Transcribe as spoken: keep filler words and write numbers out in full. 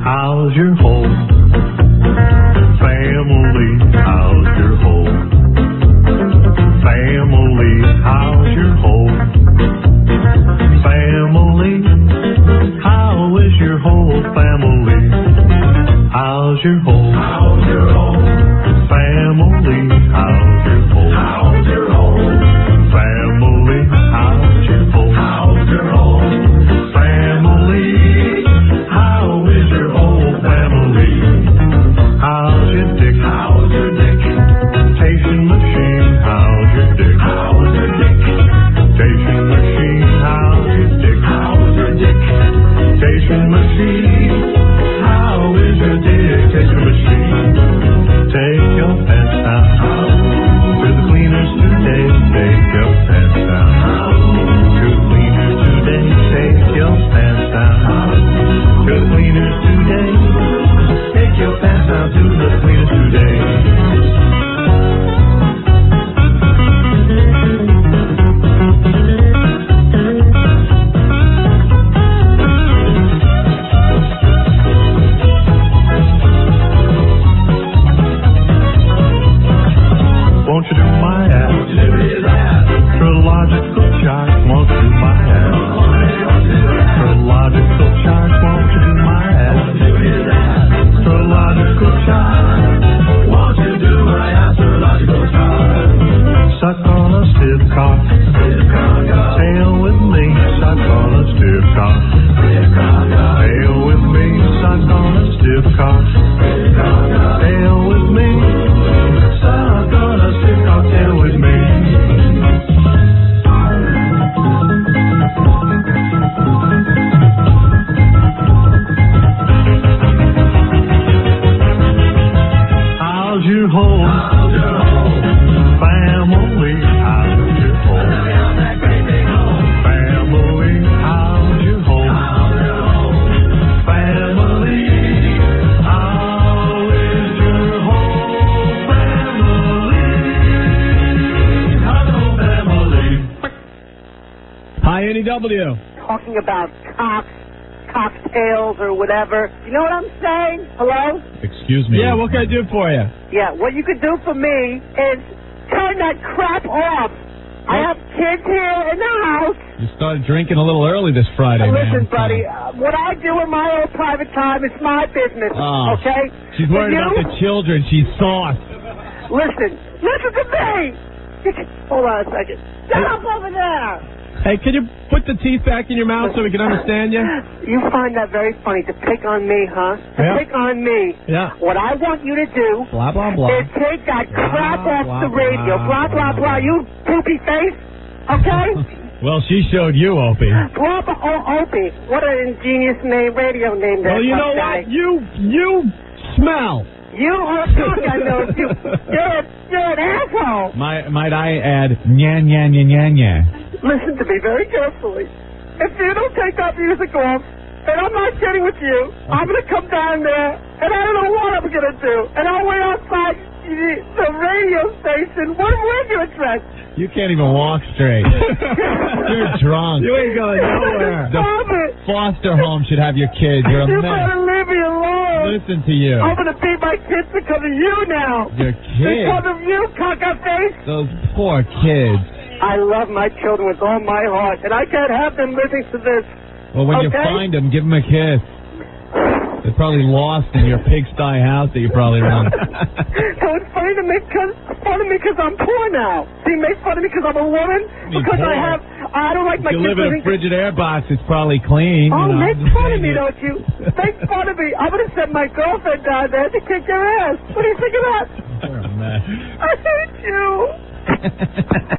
How's your home? Family, how's your home? Family, how's your home? Family, how is your whole family? How's your home? How's your home? Family, how's your home? How's your home? Family, how's your home? How's your home? Family, how is your whole family? How's your dick? How's your dick? Station machine, how's your dick? How's your dick? Station machine, how's your dick? How's your dick? Station machine, how is your dick? Station machine, take your pants down to the cleaners today. Take your pants down to the cleaners today. Take your pants down to the cleaners today. Take your pants down to the cleaners today. Won't you do my ass? Trilogical chart, won't you do my ass? Trilogical chart, won't you do my ass? Trilogical chart, won't you do my ass? Trilogical chart. Suck on a stiff cock, sail with me. Suck on a stiff cock, sail with me. Suck on a stiff cock, sail with me. Suck on a stiff cock, sail with me. How's your home? How's your home? Family, how's your home? Family, how's your home? Family, how is your whole family? How's your family? Hi, N E W. Talking about cocks, cocktails, or whatever. You know what I'm saying? Hello? Excuse me. Yeah, what can I do for you? Yeah, what you could do for me is turn that crap off. I have kids here in the house. You started drinking a little early this Friday, Now, man. listen, buddy, uh, what I do in my own private time is my business, Oh, okay? She's For worried you, about the children. She's sauced. Listen, listen to me. Hold on a second. Shut up over there. Hey, can you put the teeth back in your mouth so we can understand you? You find that very funny to pick on me, huh? To Yeah. pick on me. Yeah. What I want you to do Blah, blah, blah. is take that crap Blah, off blah, the radio. Blah, blah, blah. You poopy face. Okay? Well, she showed you, Opie. Blah, blah, oh, Opie. What an ingenious name, radio name there. Well, you know what? You, you smell. You are a cock, I know. You, you're, a, you're an asshole. Might, might I add, nya, nya, nya, nya, nya. Listen to me very carefully. If you don't take that music off, and I'm not kidding with you, I'm going to come down there, and I don't know what I'm going to do. And I'll wait outside the, the radio station. What where's your address? You can't even walk straight. You're drunk. You ain't going nowhere. The Stop it. foster home should have your kids. You're a You mess. better leave me alone. Listen to you. I'm going to beat my kids because of you now. Your kids. Because of you, cock-a-face. Those poor kids. I love my children with all my heart, and I can't have them listening to this. Well, when you Okay? find them, give them a kiss. They're probably lost in your pigsty house that you probably run. So it's funny to make cause, fun of me because I'm poor now. So you make fun of me because I'm a woman? mean, Because I poor. have, I don't like If my you kids live in a living- Frigidaire box, it's probably clean. Oh, you know, make I'm just fun of saying me, it. don't you? Make fun of me. I'm going to send my girlfriend down there to kick your ass. What do you think of that? You're a mess. I hate you.